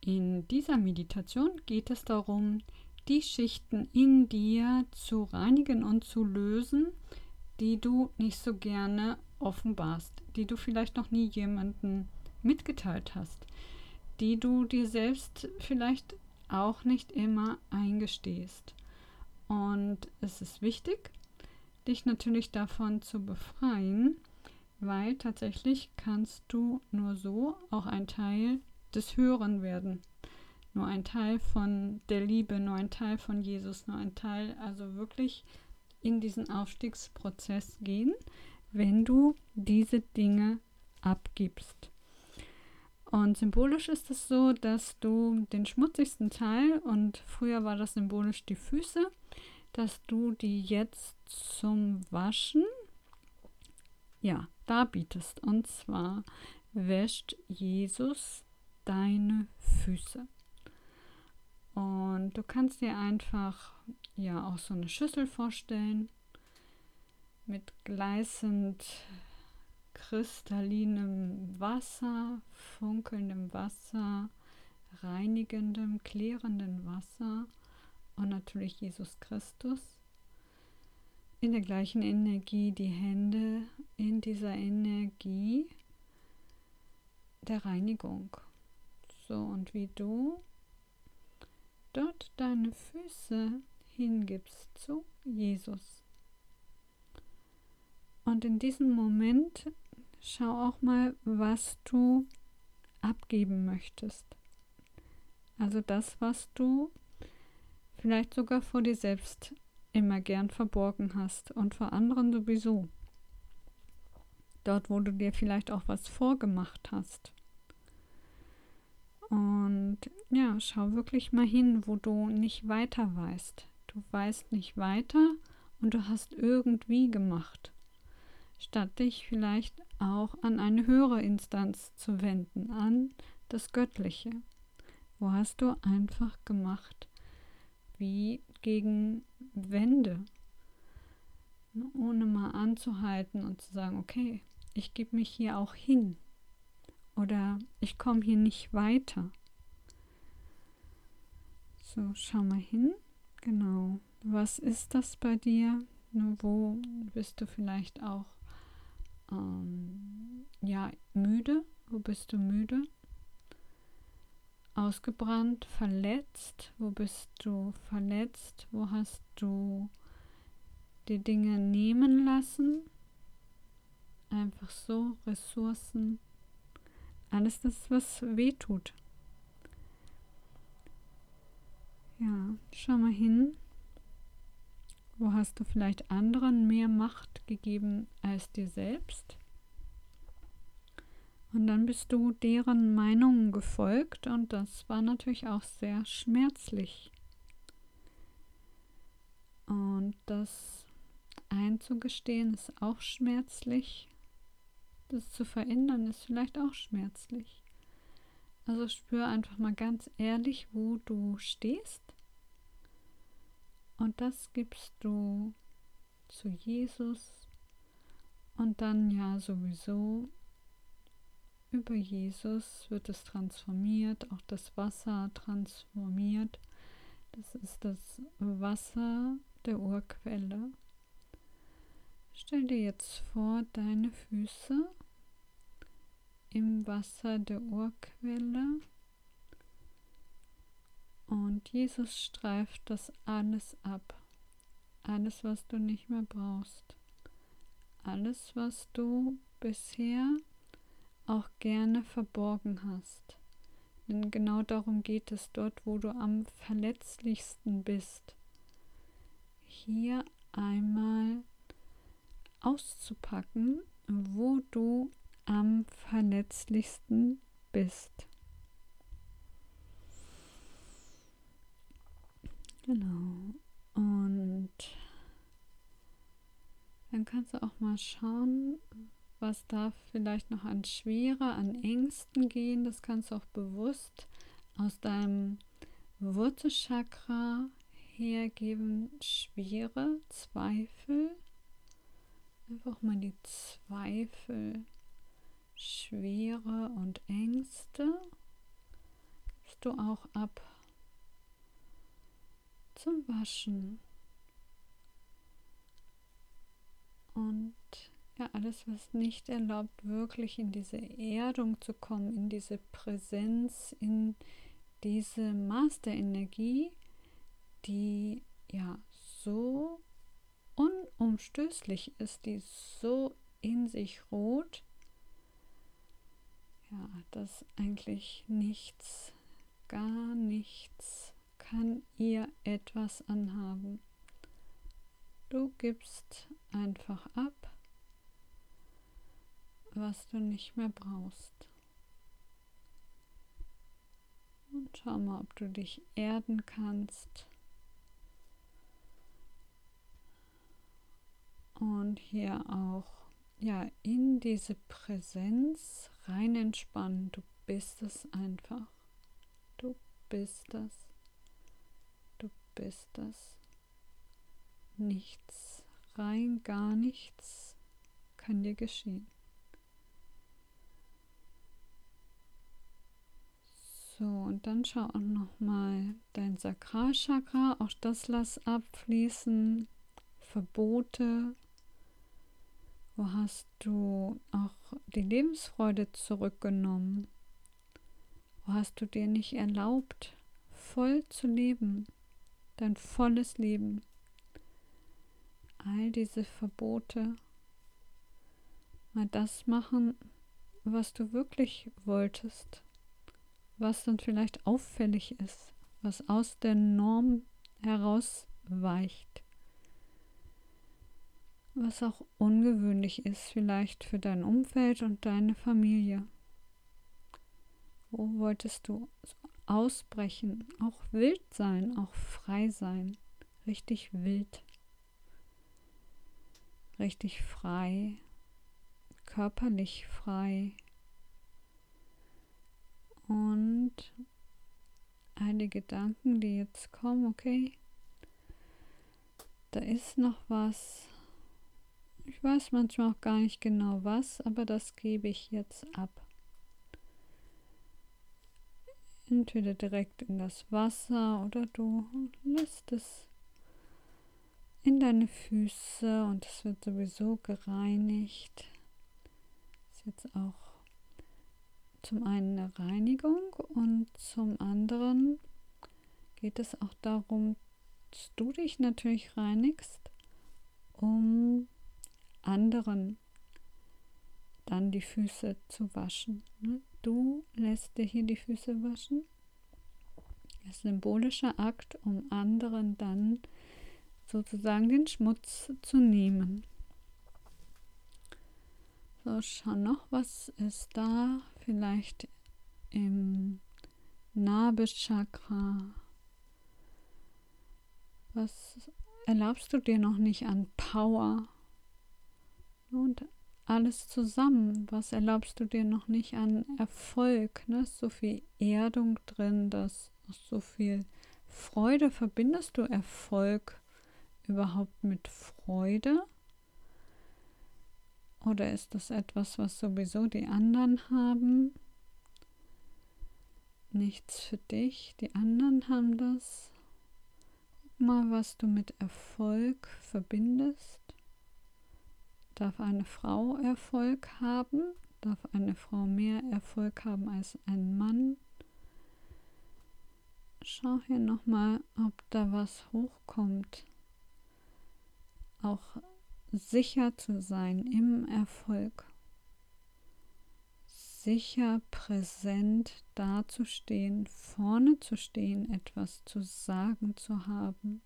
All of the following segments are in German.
In dieser Meditation geht es darum, die Schichten in dir zu reinigen und zu lösen, die du nicht so gerne offenbarst, die du vielleicht noch nie jemandem mitgeteilt hast, die du dir selbst vielleicht auch nicht immer eingestehst. Und es ist wichtig, dich natürlich davon zu befreien, weil tatsächlich kannst du nur so auch ein Teil des Höheren werden. Nur ein Teil von der Liebe, nur ein Teil von Jesus, nur ein Teil, also wirklich in diesen Aufstiegsprozess gehen, wenn du diese Dinge abgibst. Und symbolisch ist es so, dass du den schmutzigsten Teil, und früher war das symbolisch die Füße, dass du die jetzt zum Waschen, darbietest. Und zwar wäscht Jesus deine Füße. Und du kannst dir einfach auch so eine Schüssel vorstellen mit gleißend kristallinem Wasser, funkelndem Wasser, reinigendem, klärendem Wasser und natürlich Jesus Christus. In der gleichen Energie die Hände, in dieser Energie der Reinigung. So, und wie du dort deine Füße hingibst zu Jesus. Und in diesem Moment schau auch mal, was du abgeben möchtest. Also das, was du vielleicht sogar vor dir selbst immer gern verborgen hast und vor anderen sowieso. Dort, wo du dir vielleicht auch was vorgemacht hast. Und schau wirklich mal hin, wo du nicht weiter weißt. Du weißt nicht weiter und du hast irgendwie gemacht, statt dich vielleicht auch an eine höhere Instanz zu wenden, an das Göttliche. Wo hast du einfach gemacht, wie gegen Wände, ohne mal anzuhalten und zu sagen, okay, ich gebe mich hier auch hin oder ich komme hier nicht weiter. So, schau mal hin. Genau. Was ist das bei dir? Wo bist du vielleicht auch müde? Wo bist du müde? Ausgebrannt, verletzt? Wo bist du verletzt? Wo hast du die Dinge nehmen lassen? Einfach so, Ressourcen. Alles das, was weh tut. Ja, schau mal hin. Wo hast du vielleicht anderen mehr Macht gegeben als dir selbst? Und dann bist du deren Meinungen gefolgt und das war natürlich auch sehr schmerzlich. Und das einzugestehen ist auch schmerzlich. Das zu verändern ist vielleicht auch schmerzlich. Also spür einfach mal ganz ehrlich, wo du stehst. Und das gibst du zu Jesus. Und dann sowieso über Jesus wird es transformiert, auch das Wasser transformiert. Das ist das Wasser der Urquelle. Stell dir jetzt vor, deine Füße im Wasser der Urquelle und Jesus streift das alles ab. Alles, was du nicht mehr brauchst. Alles, was du bisher auch gerne verborgen hast. Denn genau darum geht es, dort, wo du am verletzlichsten bist. Hier einmal auszupacken, wo du am verletzlichsten bist. Genau. Und dann kannst du auch mal schauen, was darf vielleicht noch an Schwere, an Ängsten gehen. Das kannst du auch bewusst aus deinem Wurzelchakra hergeben. Schwere, Zweifel. Einfach mal die Zweifel, Schwere und Ängste. Gibst du auch ab zum Waschen. Und ja, alles, was nicht erlaubt, wirklich in diese Erdung zu kommen, in diese Präsenz, in diese Masterenergie, die ja so unumstößlich ist, die so in sich ruht, ja, dass eigentlich nichts, gar nichts kann ihr etwas anhaben. Du gibst einfach ab, was du nicht mehr brauchst. Und schau mal, ob du dich erden kannst. Und hier auch ja in diese Präsenz rein entspannen. Du bist es einfach. Du bist es. Du bist es. Nichts, rein gar nichts kann dir geschehen. So, und dann schau auch nochmal dein Sakralchakra, auch das lass abfließen. Verbote, wo hast du auch die Lebensfreude zurückgenommen? Wo hast du dir nicht erlaubt, voll zu leben, dein volles Leben? All diese Verbote, mal das machen, was du wirklich wolltest, was dann vielleicht auffällig ist, was aus der Norm herausweicht, was auch ungewöhnlich ist vielleicht für dein Umfeld und deine Familie. Wo wolltest du ausbrechen, auch wild sein, auch frei sein, richtig wild, richtig frei, körperlich frei und all die Gedanken, die jetzt kommen, okay, da ist noch was, ich weiß manchmal auch gar nicht genau was, aber das gebe ich jetzt ab. Entweder direkt in das Wasser oder du lässt es in deine Füße und es wird sowieso gereinigt. Ist jetzt auch zum einen eine Reinigung und zum anderen geht es auch darum, dass du dich natürlich reinigst, um anderen dann die Füße zu waschen. Du lässt dir hier die Füße waschen. Das ist ein symbolischer Akt, um anderen dann sozusagen den Schmutz zu nehmen. So, schau noch, was ist da? Vielleicht im Nabelchakra. Was erlaubst du dir noch nicht an Power? Und alles zusammen, was erlaubst du dir noch nicht an Erfolg? Ne? So viel Erdung drin, dass so viel Freude. Verbindest du Erfolg überhaupt mit Freude? Oder ist das etwas, was sowieso die anderen haben? Nichts für dich, die anderen haben das. Guck mal, was du mit Erfolg verbindest. Darf eine Frau Erfolg haben? Darf eine Frau mehr Erfolg haben als ein Mann? Schau hier nochmal, ob da was hochkommt. Auch sicher zu sein im Erfolg. Sicher, präsent dazustehen, vorne zu stehen, etwas zu sagen zu haben.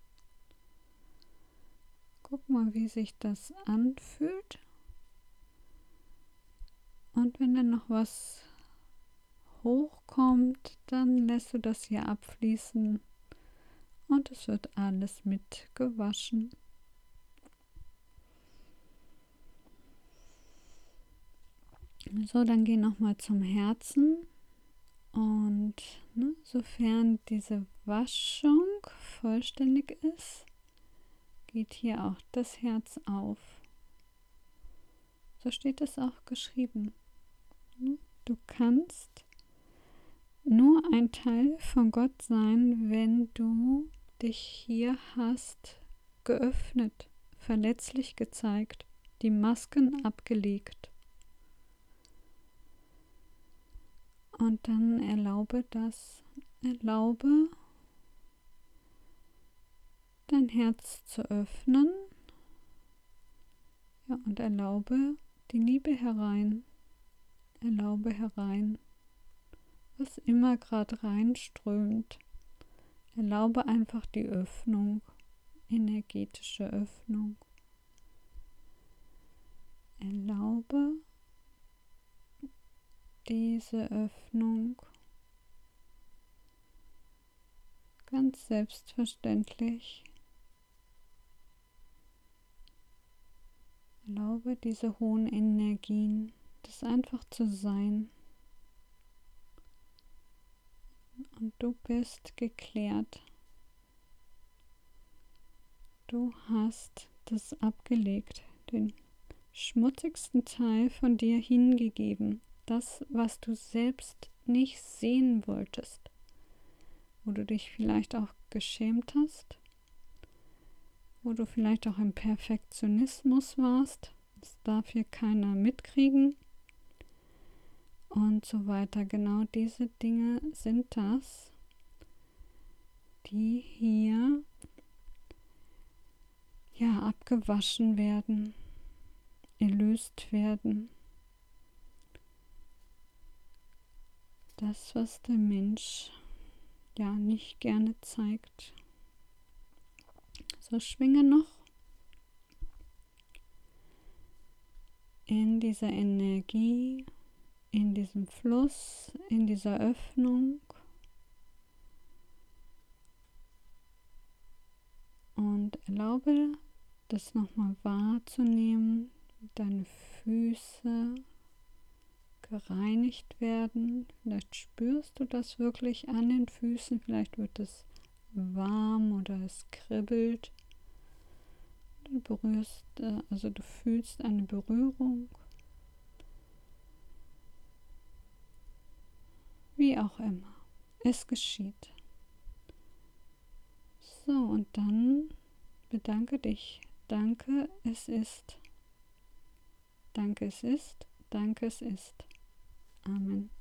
Guck mal, wie sich das anfühlt. Und wenn dann noch was hochkommt, dann lässt du das hier abfließen und es wird alles mit gewaschen. So, dann geh nochmal zum Herzen und sofern diese Waschung vollständig ist, geht hier auch das Herz auf. So steht es auch geschrieben. Du kannst nur ein Teil von Gott sein, wenn du dich hier hast geöffnet, verletzlich gezeigt, die Masken abgelegt. Und dann erlaube dein Herz zu öffnen, ja, und erlaube die Liebe herein. Erlaube herein, was immer gerade reinströmt. Erlaube einfach die Öffnung, energetische Öffnung. Erlaube diese Öffnung ganz selbstverständlich. Erlaube diese hohen Energien, das einfach zu sein. Und du bist geklärt. Du hast das abgelegt, den schmutzigsten Teil von dir hingegeben. Das, was du selbst nicht sehen wolltest. Wo du dich vielleicht auch geschämt hast. Wo du vielleicht auch im Perfektionismus warst. Das darf hier keiner mitkriegen. Und so weiter. Genau diese Dinge sind das, die hier abgewaschen werden, erlöst werden. Das, was der Mensch nicht gerne zeigt. So, schwinge noch in dieser Energie, in diesem Fluss, in dieser Öffnung. Und erlaube, das nochmal wahrzunehmen, wie deine Füße gereinigt werden. Vielleicht spürst du das wirklich an den Füßen, vielleicht wird es warm oder es kribbelt. Du fühlst eine Berührung. Wie auch immer. Es geschieht. So, und dann bedanke dich. Danke, es ist. Danke, es ist. Danke, es ist. Amen.